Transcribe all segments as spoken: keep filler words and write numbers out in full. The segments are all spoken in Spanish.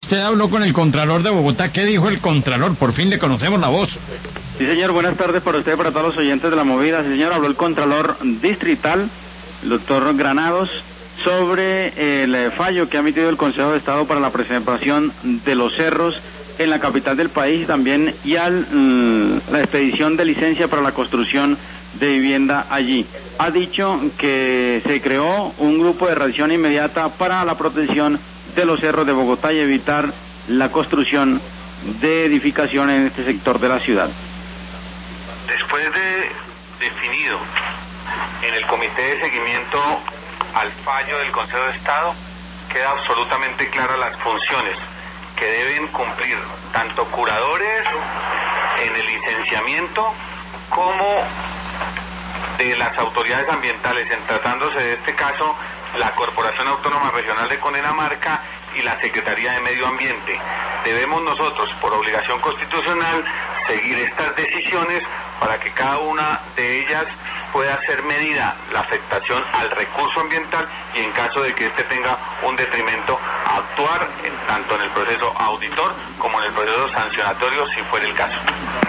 Usted habló con el Contralor de Bogotá. ¿Qué dijo el Contralor? Por fin le conocemos la voz. Sí, señor, buenas tardes para usted y para todos los oyentes de La Movida. Sí, señor, habló el Contralor Distrital, el doctor Granados, sobre el fallo que ha emitido el Consejo de Estado para la preservación de los cerros en la capital del país y también y al, mmm, la expedición de licencia para la construcción de vivienda allí. Ha dicho que se creó un grupo de reacción inmediata para la protección de los cerros de Bogotá y evitar la construcción de edificaciones en este sector de la ciudad. Después de definido en el Comité de Seguimiento al fallo del Consejo de Estado, queda absolutamente claras las funciones que deben cumplir tanto curadores en el licenciamiento como de las autoridades ambientales, en tratándose de este caso la Corporación Autónoma Regional de Cundinamarca y la Secretaría de Medio Ambiente. Debemos nosotros, por obligación constitucional, seguir estas decisiones para que cada una de ellas pueda ser medida la afectación al recurso ambiental y en caso de que éste tenga un detrimento, actuar en, tanto en el proceso auditor como en el proceso sancionatorio si fuera el caso.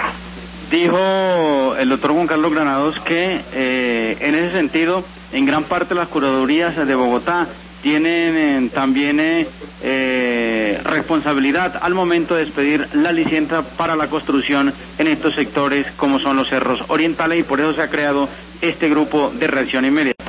Dijo el doctor Juan Carlos Granados que eh, en ese sentido, en gran parte las curadurías de Bogotá tienen eh, también eh, eh, responsabilidad al momento de expedir la licencia para la construcción en estos sectores como son los cerros orientales y por eso se ha creado este grupo de reacción inmediata.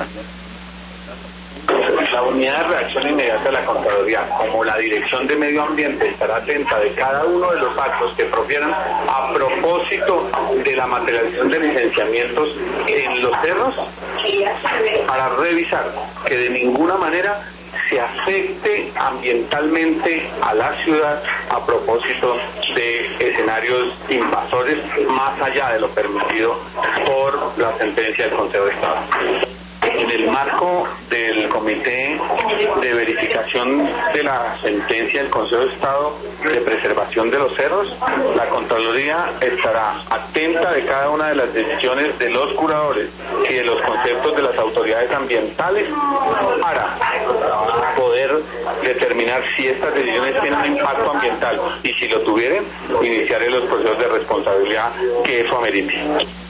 La unidad de reacción inmediata de la Contraloría, como la Dirección de Medio Ambiente, estará atenta de cada uno de los actos que profieran a propósito de la materialización de licenciamientos en los cerros para revisar que de ninguna manera se afecte ambientalmente a la ciudad a propósito de escenarios invasores más allá de lo permitido por la sentencia del Consejo de Estado. En el marco del Comité de Verificación de la sentencia del Consejo de Estado de Preservación de los Cerros, la Contraloría estará atenta de cada una de las decisiones de los curadores y de los conceptos de las autoridades ambientales para poder determinar si estas decisiones tienen un impacto ambiental y si lo tuvieran, iniciar los procesos de responsabilidad que eso amerite.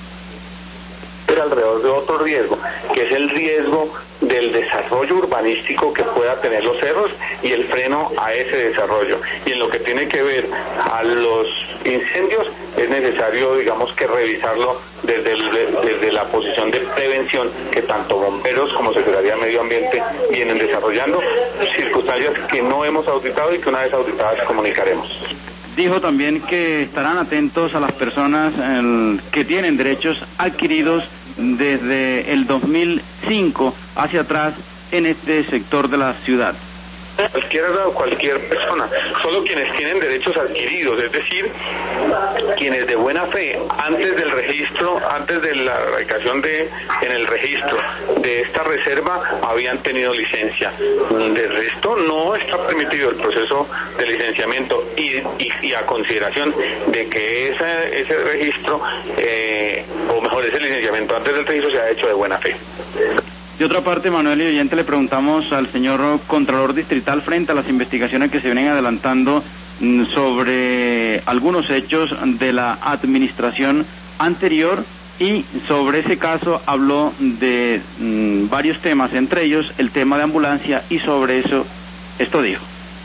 Alrededor de otro riesgo, que es el riesgo del desarrollo urbanístico que pueda tener los cerros y el freno a ese desarrollo. Y en lo que tiene que ver a los incendios, es necesario, digamos, que revisarlo desde, el, desde la posición de prevención que tanto bomberos como Secretaría de Medio Ambiente vienen desarrollando, circunstancias que no hemos auditado y que una vez auditadas comunicaremos. Dijo también que estarán atentos a las personas el, que tienen derechos adquiridos desde el dos mil cinco hacia atrás en este sector de la ciudad. Cualquiera o cualquier persona, solo quienes tienen derechos adquiridos, es decir, quienes de buena fe, antes del registro, antes de la erradicación de, en el registro de esta reserva, habían tenido licencia. De resto, no está permitido el proceso de licenciamiento y, y, y a consideración de que ese, ese registro, eh, o mejor, ese licenciamiento antes del registro se ha hecho de buena fe. De otra parte, Manuel y oyente, le preguntamos al señor Contralor Distrital frente a las investigaciones que se vienen adelantando sobre algunos hechos de la administración anterior y sobre ese caso habló de mmm, varios temas, entre ellos el tema de ambulancia y sobre eso esto dijo.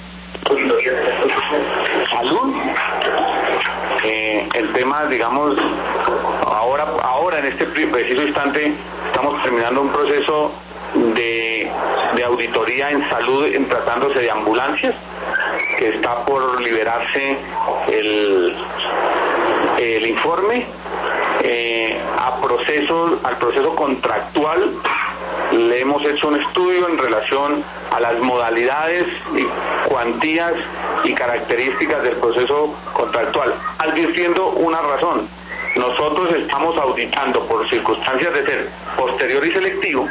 Salud, eh, el tema, digamos, ahora, ahora en este preciso instante estamos terminando un proceso de, de auditoría en salud en tratándose de ambulancias, que está por liberarse el, el informe. Eh, a proceso, al proceso contractual le hemos hecho un estudio en relación a las modalidades y cuantías y características del proceso contractual, advirtiendo una razón. Nosotros estamos auditando por circunstancias de ser posterior y selectivo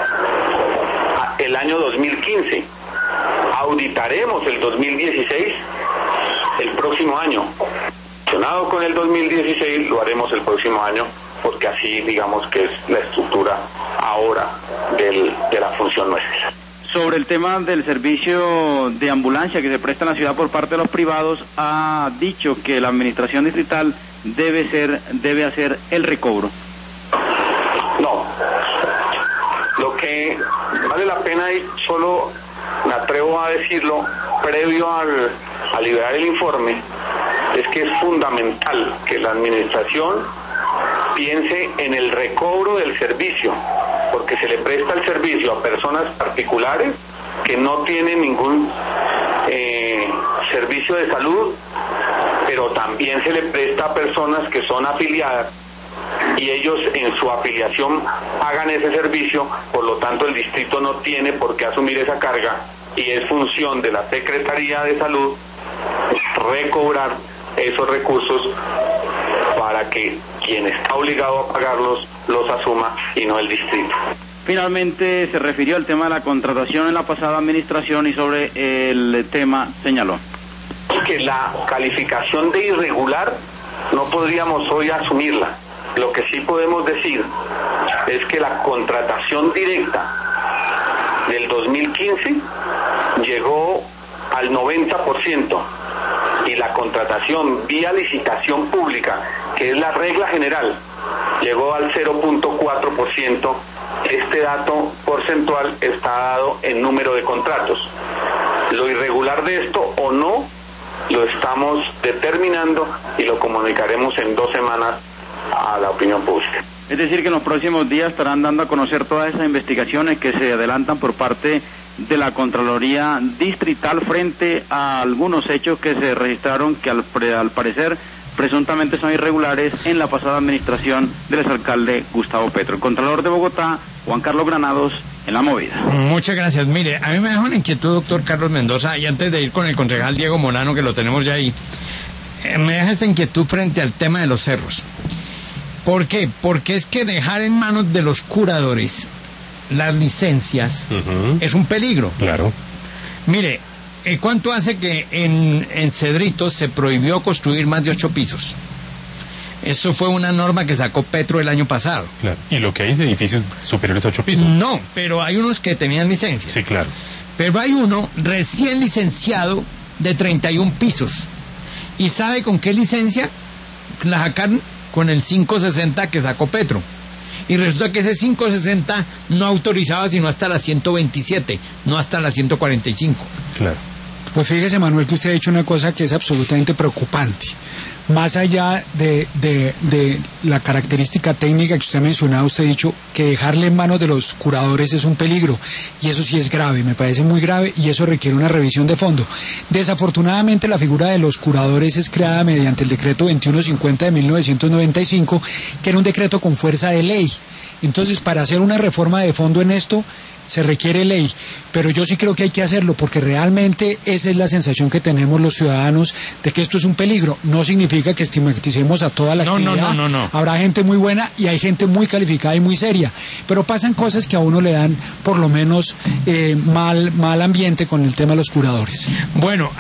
el año dos mil quince. Auditaremos el dos mil dieciséis el próximo año. Relacionado con el dos mil dieciséis lo haremos el próximo año porque así digamos que es la estructura ahora del, de la función nuestra. Sobre el tema del servicio de ambulancia que se presta en la ciudad por parte de los privados, ha dicho que la administración distrital debe ser, debe hacer el recobro. No. Lo que vale la pena, y solo me atrevo a decirlo, previo al, a liberar el informe, es que es fundamental que la administración piense en el recobro del servicio, porque se le presta el servicio a personas particulares que no tienen ningún eh, servicio de salud, pero también se le presta a personas que son afiliadas y ellos en su afiliación hagan ese servicio. Por lo tanto, el distrito no tiene por qué asumir esa carga y es función de la Secretaría de Salud recobrar esos recursos para que quien está obligado a pagarlos los asuma y no el distrito. Finalmente se refirió al tema de la contratación en la pasada administración y sobre el tema señaló que la calificación de irregular no podríamos hoy asumirla. Lo que sí podemos decir es que la contratación directa del dos mil quince llegó al noventa por ciento y la contratación vía licitación pública, que es la regla general, llegó al cero punto cuatro por ciento. Este dato porcentual está dado en número de contratos. Lo irregular de esto o no lo estamos determinando y lo comunicaremos en dos semanas a la opinión pública. Es decir, que en los próximos días estarán dando a conocer todas esas investigaciones que se adelantan por parte de la Contraloría Distrital frente a algunos hechos que se registraron que al, al parecer presuntamente son irregulares en la pasada administración del exalcalde Gustavo Petro. El Contralor de Bogotá, Juan Carlos Granados, en La Movida. Muchas gracias. Mire, a mí me deja una inquietud, doctor Carlos Mendoza, y antes de ir con el concejal Diego Molano, que lo tenemos ya ahí, eh, me deja esta inquietud frente al tema de los cerros. ¿Por qué? Porque es que dejar en manos de los curadores las licencias uh-huh. es un peligro. Claro. Mire, eh, ¿cuánto hace que en, en Cedritos se prohibió construir más de ocho pisos? Eso fue una norma que sacó Petro el año pasado. Claro. ¿Y lo que hay de edificios superiores a ocho pisos? No, pero hay unos que tenían licencia. Sí, claro. Pero hay uno recién licenciado de treinta y un pisos. ¿Y sabe con qué licencia la sacaron? Con el quinientos sesenta que sacó Petro. Y resulta que ese quinientos sesenta no autorizaba sino hasta la ciento veintisiete, no hasta la ciento cuarenta y cinco. Claro. Pues fíjese, Manuel, que usted ha dicho una cosa que es absolutamente preocupante. Más allá de, de, de la característica técnica que usted ha mencionado, usted ha dicho que dejarle en manos de los curadores es un peligro, y eso sí es grave, me parece muy grave, y eso requiere una revisión de fondo. Desafortunadamente, la figura de los curadores es creada mediante el decreto veintiuno cincuenta de mil novecientos noventa y cinco, que era un decreto con fuerza de ley. Entonces, para hacer una reforma de fondo en esto, se requiere ley, pero yo sí creo que hay que hacerlo, porque realmente esa es la sensación que tenemos los ciudadanos de que esto es un peligro. No significa que estigmaticemos a toda la no, actividad. No, no, no, no. Habrá gente muy buena y hay gente muy calificada y muy seria, pero pasan cosas que a uno le dan por lo menos eh, mal, mal ambiente con el tema de los curadores. Bueno.